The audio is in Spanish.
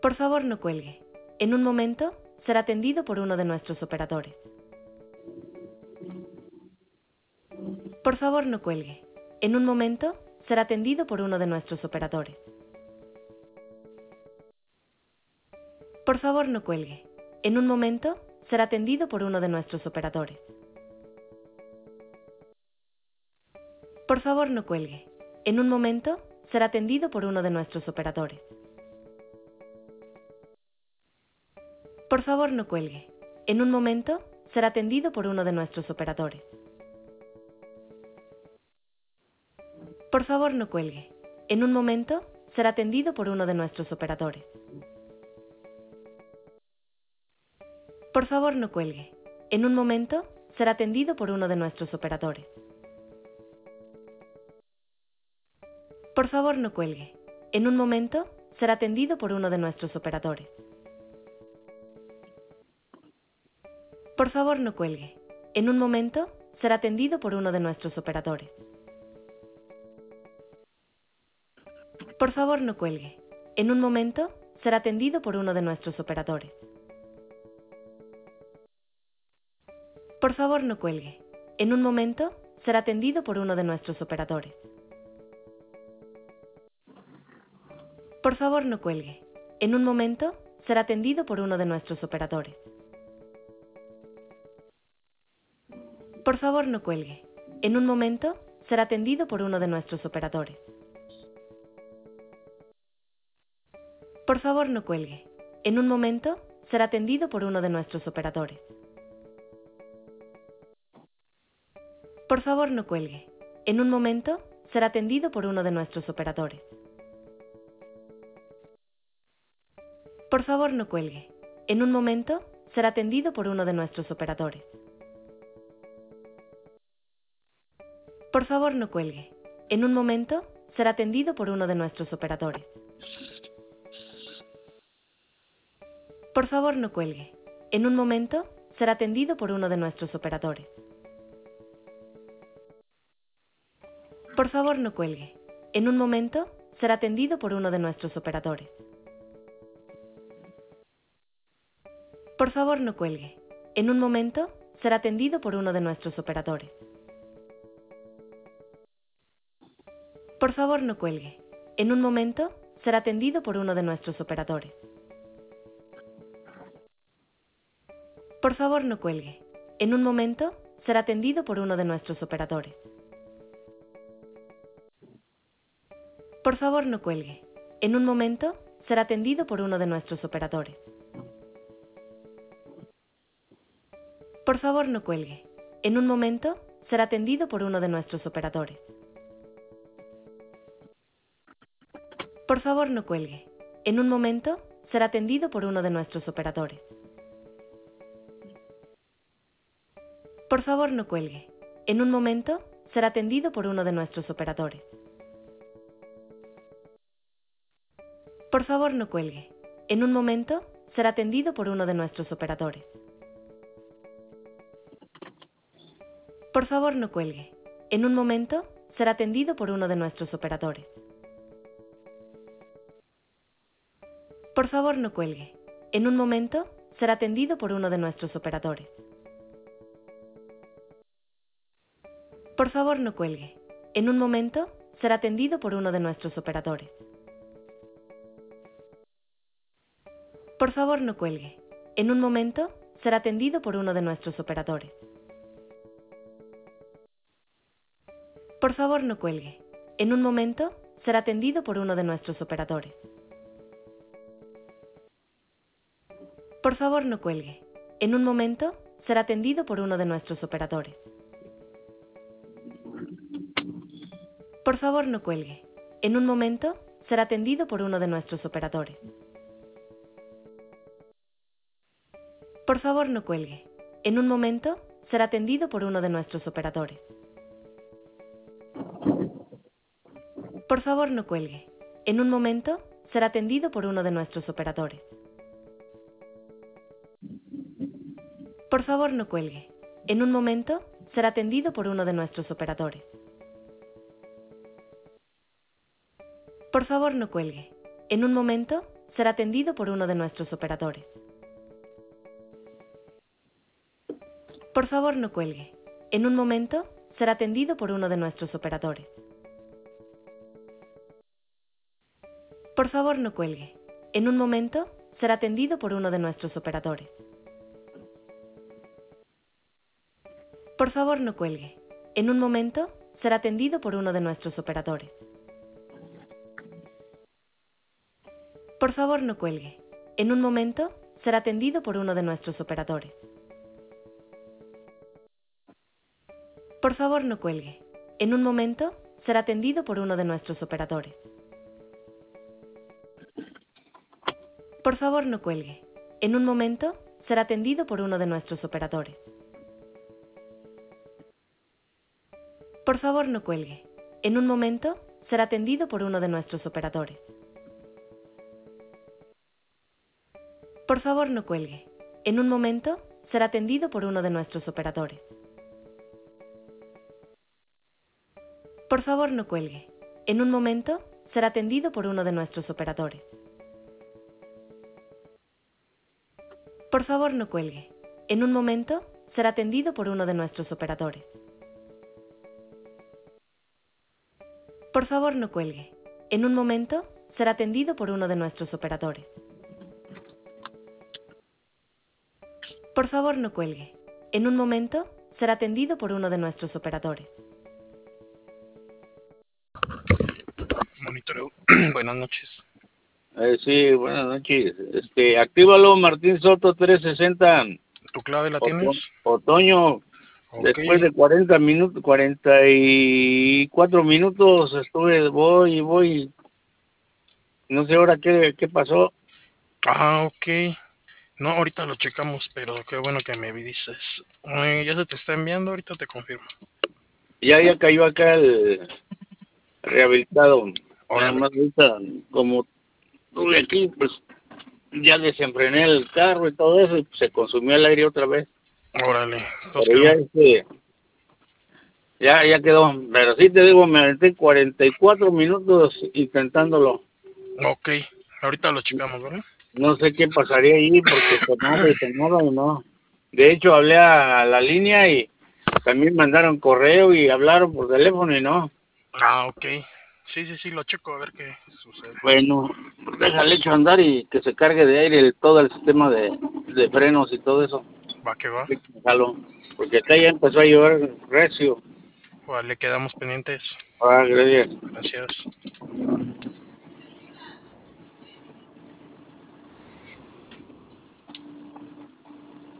Por favor, no cuelgue. En un momento, será atendido por uno de nuestros operadores. Por favor, no cuelgue. En un momento, será atendido por uno de nuestros operadores. Por favor, no cuelgue. En un momento, será atendido por uno de nuestros operadores. Por favor, no cuelgue. En un momento, será atendido por uno de nuestros operadores. Por favor, no cuelgue. En un momento, será atendido por uno de nuestros operadores. Por favor, no cuelgue. En un momento, será atendido por uno de nuestros operadores. Por favor, no cuelgue. En un momento, será atendido por uno de nuestros operadores. Por favor, no cuelgue. En un momento, será atendido por uno de nuestros operadores. Por favor, no cuelgue. En un momento, será atendido por uno de nuestros operadores. Por favor, no cuelgue. En un momento, será atendido por uno de nuestros operadores. Por favor, no cuelgue. En un momento, será atendido por uno de nuestros operadores. Por favor, no cuelgue. En un momento, será atendido por uno de nuestros operadores. Por favor, no cuelgue. En un momento, será atendido por uno de nuestros operadores. Por favor, no cuelgue. En un momento, será atendido por uno de nuestros operadores. Por favor, no cuelgue. En un momento, será atendido por uno de nuestros operadores. Por favor, no cuelgue. En un momento, será atendido por uno de nuestros operadores. Por favor, no cuelgue. En un momento, será atendido por uno de nuestros operadores. Por favor, no cuelgue. En un momento, será atendido por uno de nuestros operadores. Por favor, no cuelgue. En un momento, será atendido por uno de nuestros operadores. Por favor, no cuelgue. En un momento, será atendido por uno de nuestros operadores. Por favor, no cuelgue. En un momento, será atendido por uno de nuestros operadores. Por favor, no cuelgue. En un momento, será atendido por uno de nuestros operadores. Por favor, no cuelgue. En un momento, será atendido por uno de nuestros operadores. Por favor, no cuelgue. En un momento, será atendido por uno de nuestros operadores. Por favor, no cuelgue. En un momento, será atendido por uno de nuestros operadores. Por favor, no cuelgue. En un momento, será atendido por uno de nuestros operadores. Por favor, no cuelgue. En un momento, será atendido por uno de nuestros operadores. Por favor, no cuelgue. En un momento, será atendido por uno de nuestros operadores. Por favor, no cuelgue. En un momento, será atendido por uno de nuestros operadores. Por favor, no cuelgue. En un momento, será atendido por uno de nuestros operadores. Por favor, no cuelgue. En un momento, será atendido por uno de nuestros operadores. Por favor, no cuelgue. En un momento, será atendido por uno de nuestros operadores. Por favor, no cuelgue. En un momento, será atendido por uno de nuestros operadores. Por favor, no cuelgue. En un momento, será atendido por uno de nuestros operadores. Por favor, no cuelgue. En un momento, será atendido por uno de nuestros operadores. Por favor, no cuelgue. En un momento, será atendido por uno de nuestros operadores. Por favor, no cuelgue. En un momento, será atendido por uno de nuestros operadores. Por favor, no cuelgue. En un momento, será atendido por uno de nuestros operadores. Por favor, no cuelgue. En un momento, será atendido por uno de nuestros operadores. Por favor, no cuelgue. En un momento, será atendido por uno de nuestros operadores. Por favor, no cuelgue. En un momento, será atendido por uno de nuestros operadores. Por favor, no cuelgue. En un momento, será atendido por uno de nuestros operadores. Por favor, no cuelgue. En un momento, será atendido por uno de nuestros operadores. Por favor, no cuelgue. En un momento, será atendido por uno de nuestros operadores. Por favor, no cuelgue. En un momento, será atendido por uno de nuestros operadores. Por favor, no cuelgue. En un momento, será atendido por uno de nuestros operadores. Por favor, no cuelgue. En un momento, será atendido por uno de nuestros operadores. Por favor, no cuelgue. En un momento, será atendido por uno de nuestros operadores. Por favor, no cuelgue. En un momento, será atendido por uno de nuestros operadores. Por favor, no cuelgue. En un momento, será atendido por uno de nuestros operadores. Monitoreo. Buenas noches. Sí, buenas noches. Actívalo, Martín Soto 360. ¿Tu clave la tienes? Otoño. Ok. Después de 40 minutos, 44 minutos voy. No sé ahora qué pasó. Ah, ok. No, ahorita lo checamos, pero qué bueno que me dices. Ya se te está enviando, ahorita te confirmo. Ya cayó acá el rehabilitado. Nada Órale. más ahorita, como estuve aquí, pues ya desenfrené el carro y todo eso, y se consumió el aire otra vez. Órale. Entonces Pero ya quedó. Pero sí te digo, me aventé 44 minutos intentándolo. ok. Ahorita lo checamos, ¿vale? No sé qué pasaría ahí porque sonaba y no. De hecho, hablé a la línea y también mandaron correo y hablaron por teléfono y no. Ah, ok. Sí, lo checo a ver qué sucede. Bueno, déjale hecho andar y que se cargue de aire todo el sistema de frenos y todo eso. Va que va. Jalo, porque acá ya empezó a llover recio. Vale, quedamos pendientes. Ah, gracias. Gracias.